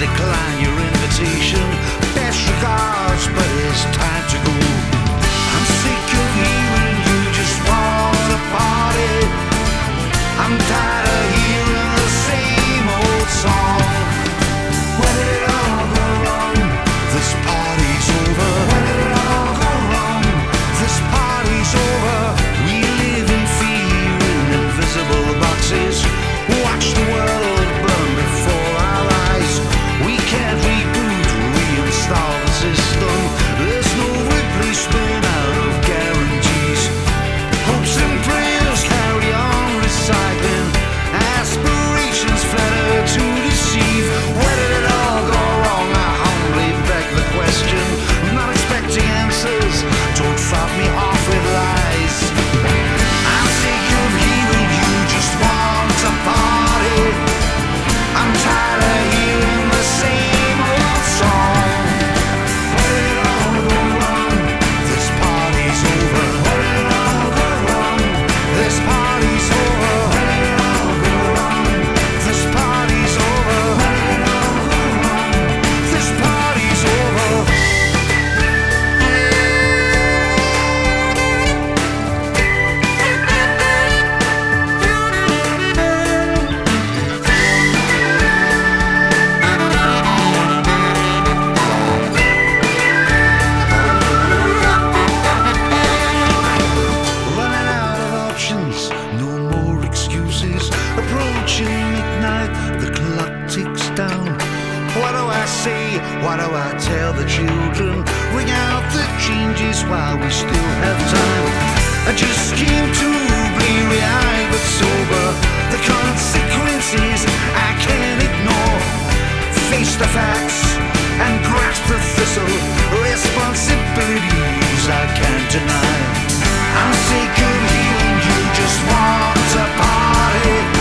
decline your invitation. Best regards, but it's time to go. I'm sick of hearing you just want to party. I'm tired of hearing the same old song. When did it all go wrong? This party's over. When did it all go wrong? This party's over. We live in fear in invisible boxes. Watch the world burn before our eyes. We can't reboot, reinstall the system. There's no replacement out of guarantees. Hopes and prayers carry on recycling. Aspirations flatter to deceive. Where did it all go wrong? I humbly beg the question. I'm not expecting answers. Don't fob me off with lies. I'm sick of hearing you just want to party. I'm tired of hearing the same old song. Where did it all go wrong? This party's over. Where did it all go wrong? This party's over. Where did it all go wrong? This party's over. Where did it all go wrong? This party's over. Running out of options, no more excuses. Approaching midnight, the clock ticks down. What do I say? What do I tell the children? Ring out the changes while we still have time. I just came to bleary-eyed but sober. The consequences I can't ignore. Face the facts and grasp the thistle. Responsibilities I can't deny. I'm sick of hearing you just want to party.